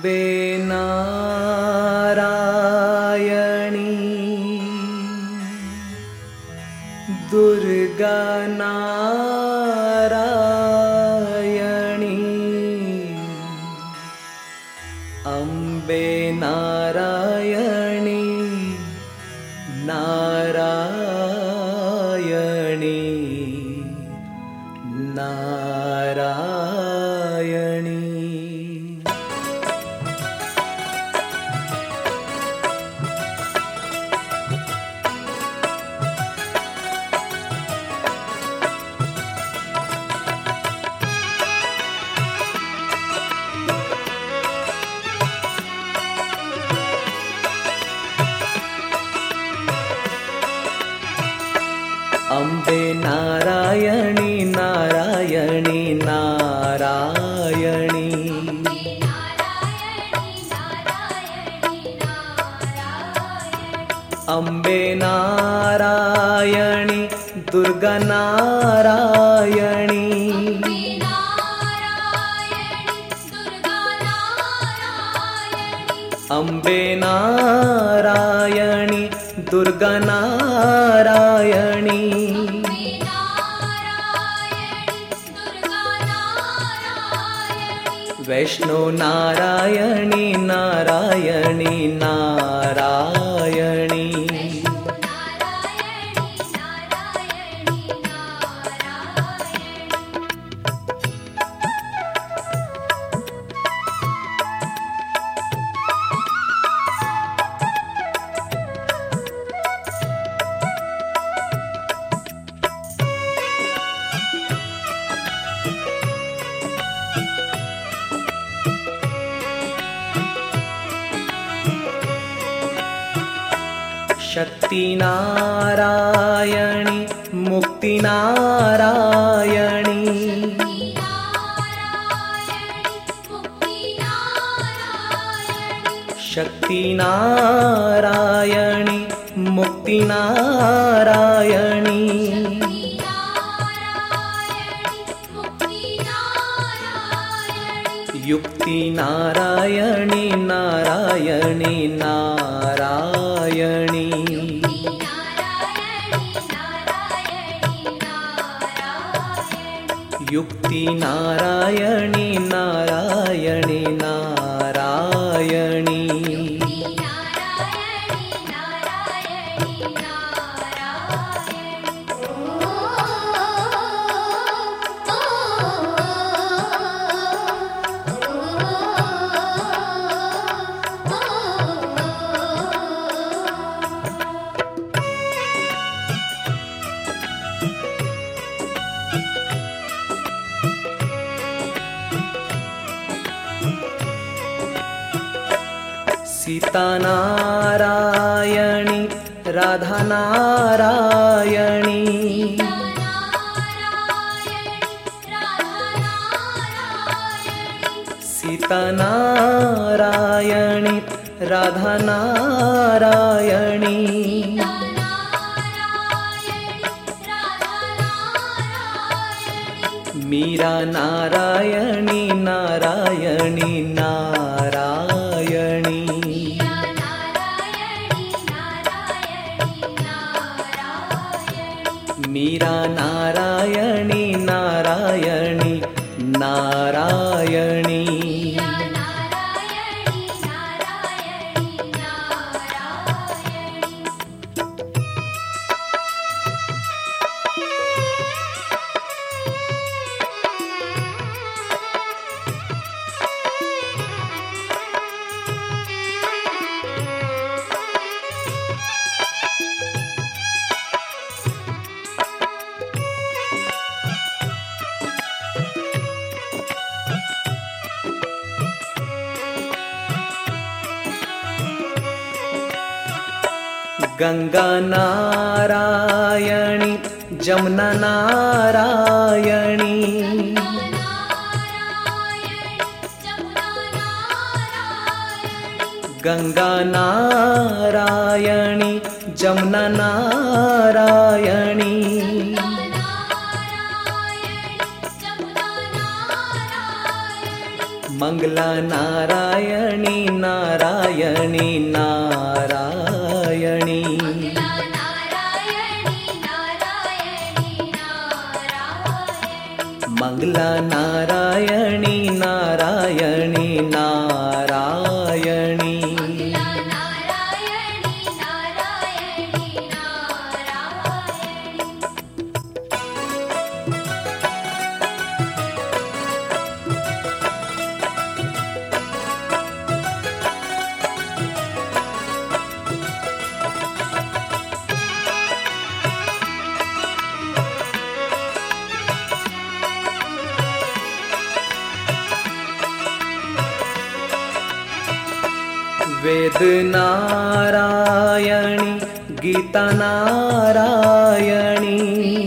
अम्बे नारायणी दुर्गा नारायणी अम्बे नारायणी नारायणी नारायणी। अम्बे नारायणी नारायणी नारायणी अम्बे नारायणी दुर्गा नारायणी अम्बे नारायणी दुर्गा नारायणी वैष्णो नारायणी नारायणी नारायणी शक्ति नारायणी मुक्ति नारायणी शक्ति नारायणी मुक्ति नारायणी युक्ति नारायणी नारायणी नारायणी युक्ति नारायणी नारायणी नारायणी सीता नारायणी राधा नारायणी सीता नारायणी राधा नारायणी मीरा नारायणी नारायणी नारायणी मीरा नारायणी नारायणी नारायणी गंगा नारायणी जमुना नारायणी गंगा नारायणी जमुना नारायणी मंगला नारायणी नारायणी नारायणी मंगला नारायणी नारायणी नारायणी वेद नारायणी गीता नारायणी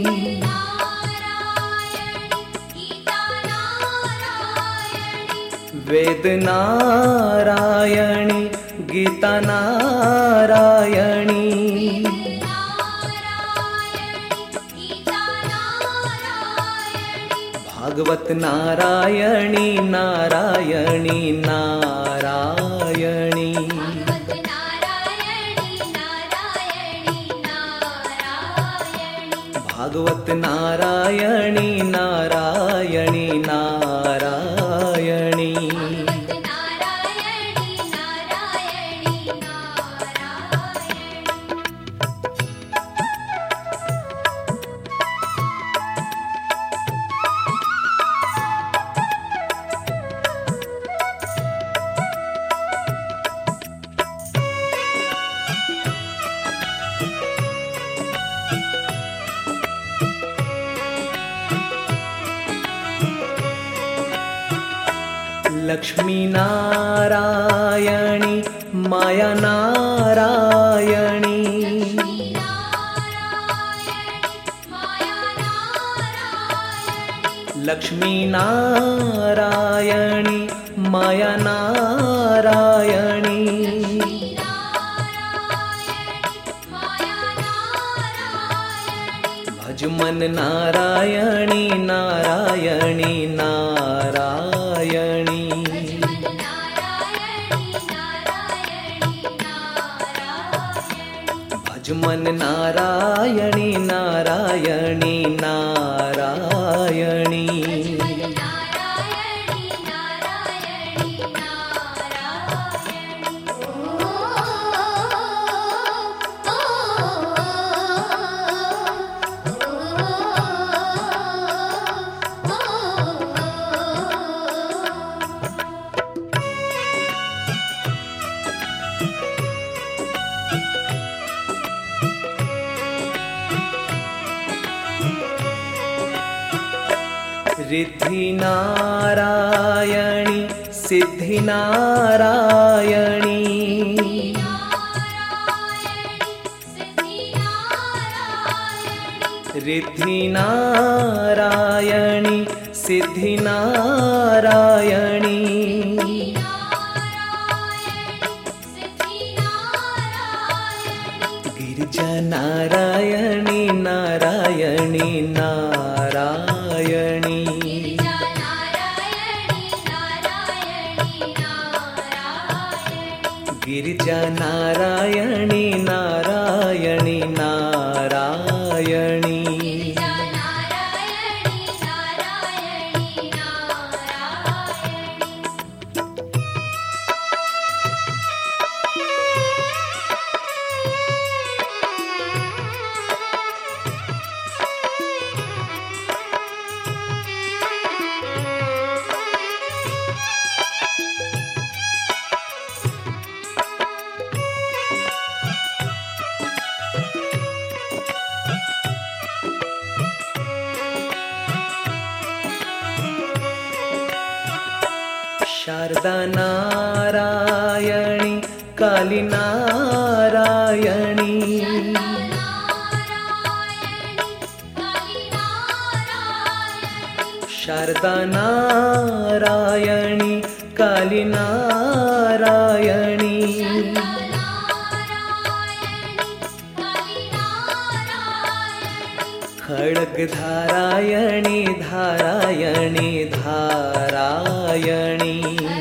वेद नारायणी गीता नारायणी भागवत नारायणी नारायणी नारायणी भागवत नारायणी नारायणी नारायणी लक्ष्मी नारायणी माया नारायणी लक्ष्मी नारायणी माया नारायणी भजमन नारायणी नारायणी नारायणी भजमन नारायणी नारायणी नारायणी रिद्धि नारायणी सिद्धि नारायणी रिद्धि नारायणी सिद्धि नारायणी गिरिजा नारायणी नारायणी नारायणी गिरिजा नारायणी नारायणी नारायणी शारदा नारायणी काली नारायणी शारदा नारायणी काली नारायणी खड्गधारायणी धारायणी धारायणी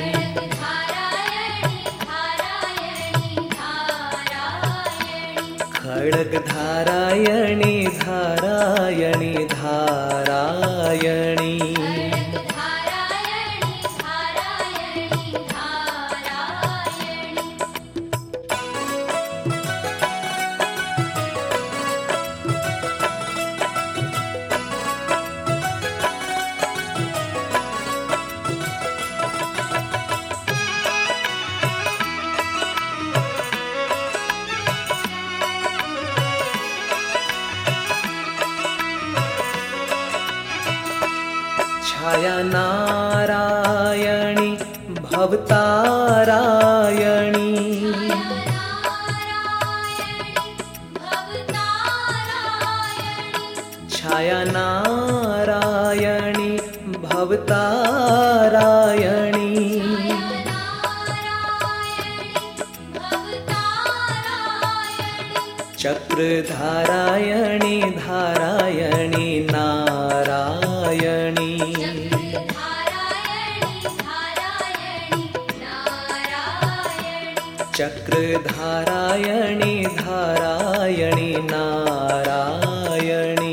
खड्गधारायणी धारायणी धारायणी छाया नारायणी भवतारायणी छाया नारायणी भवतारायणी चक्रधारायणी धारायणी नारायणी चक्रधारायणी धारायणी नारायणी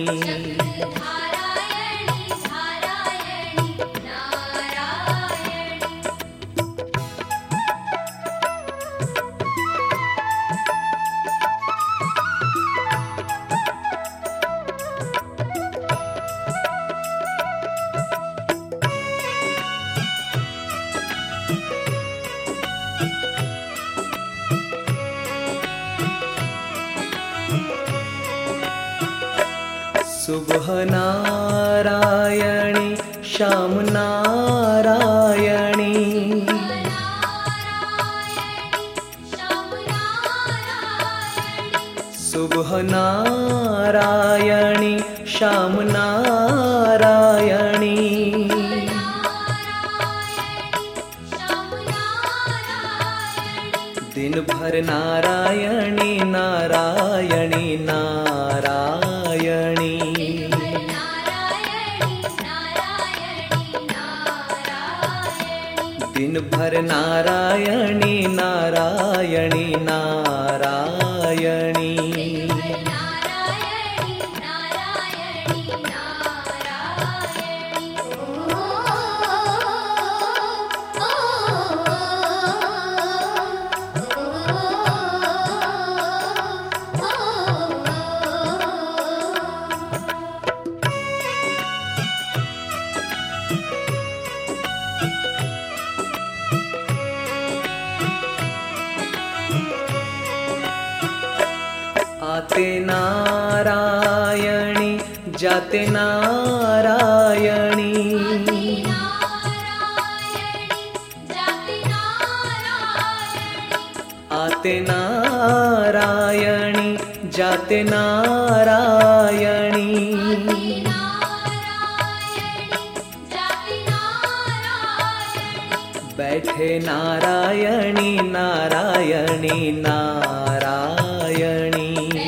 सुबह नारायणी श्याम नारायणी सुबह नारायणी श्याम नारायणी दिन भर नारायणी नारायणी नारायणी दिन भर नारायणी नारायणी नारायणी आते नारायणी जाते नारायणी आते नारायणी जाते नारायणी बैठे नारायणी नारायणी नारायणी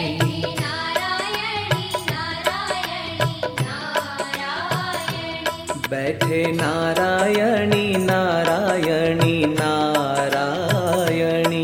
बैठे नारायणी नारायणी नारायणी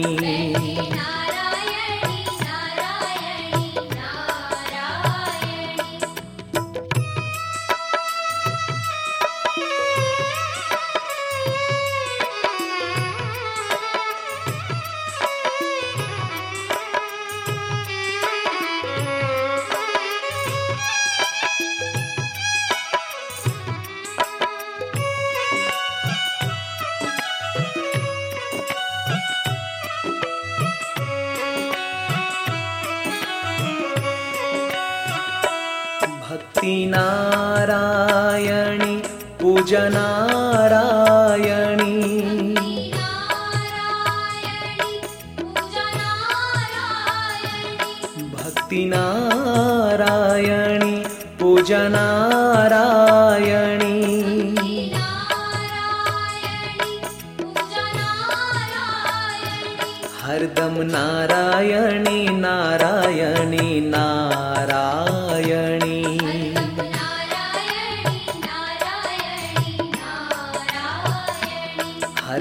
भक्ति नारायणी पूजा नारायणी भक्ति नारायणी पूजा नारायणी हरदम नारायणी नारायणी नारायणी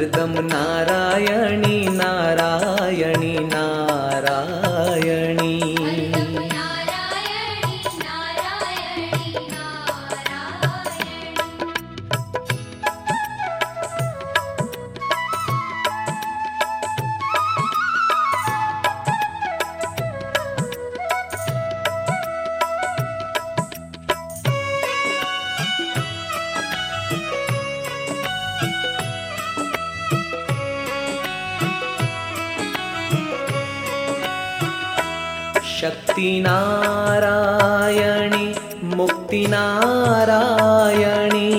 हरदम नारायणी नारायणी नारायणी। शक्ति नारायणी मुक्ति नारायणी।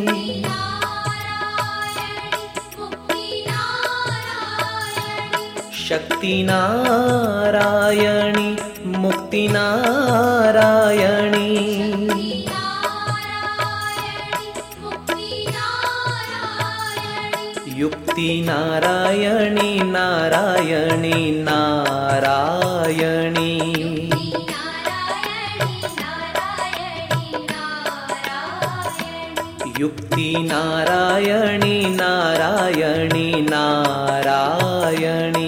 शक्ति नारायणी मुक्ति नारायणी। युक्ति नारायणी नारायणी नारायणी। युक्ति नारायणी नारायणी नारायणी।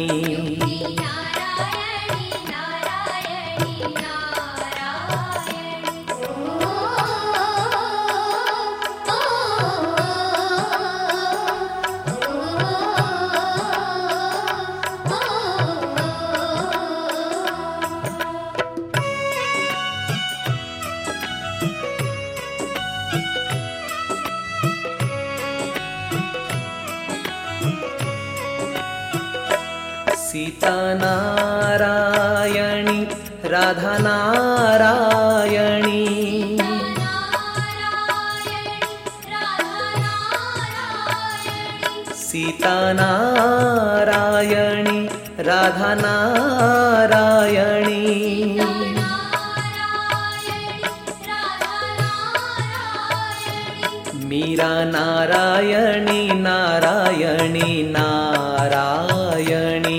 सीता नारायणी राधा नारायणी। सीता नारायणी राधा नारायणी। मीरा नारायणी नारायणी नारायणी।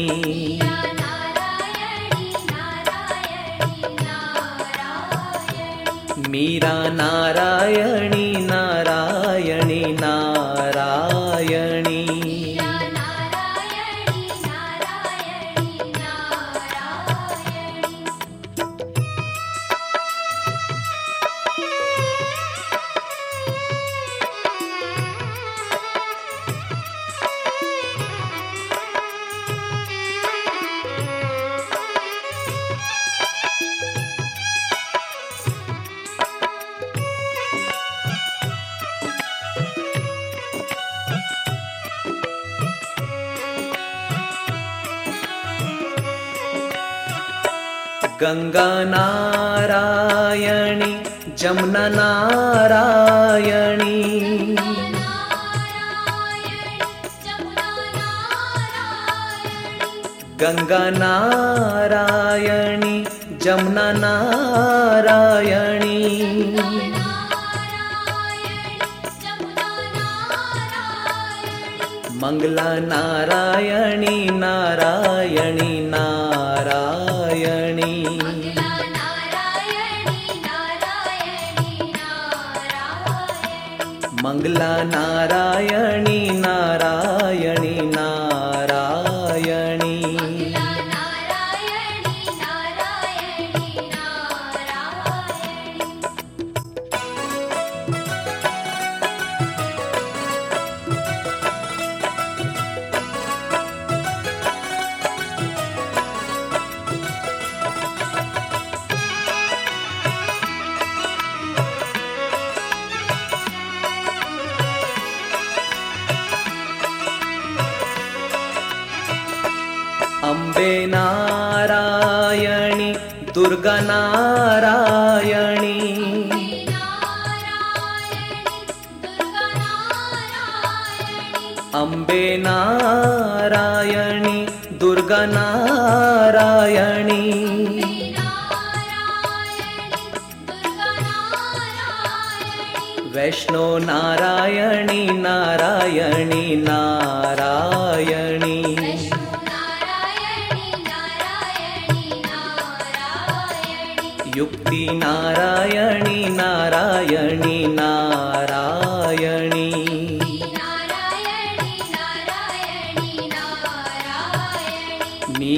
मीरा नारायणी नारायणी नारायणी। गंगा नारायणी जमुना नारायणी। गंगा नारायणी जमुना नारायणी। मंगला नारायणी नारायणी नारायणी। मंगला नारायणी नारायणी नारायणी। अम्बे नारायणी दुर्गा नारायणी। अम्बे नारायणी दुर्गा नारायणी। वैष्णो नारायणी नारायणी नारायणी। युक्ति नारायणी नारायणी नारायणी।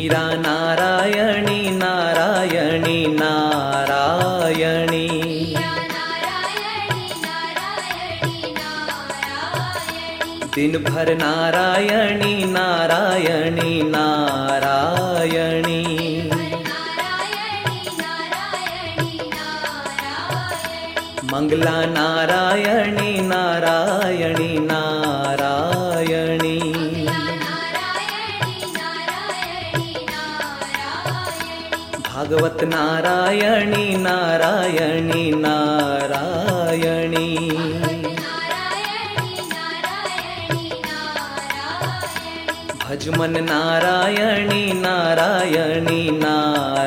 मीरा नारायणी नारायणी नारायणी। दिन भर नारायणी नारायणी नारायणी। मंगला नारायणी नारायणी नारायणी। भागवत नारायणी नारायणी नारायणी। भजमन नारायणी नारायणी नारायणी।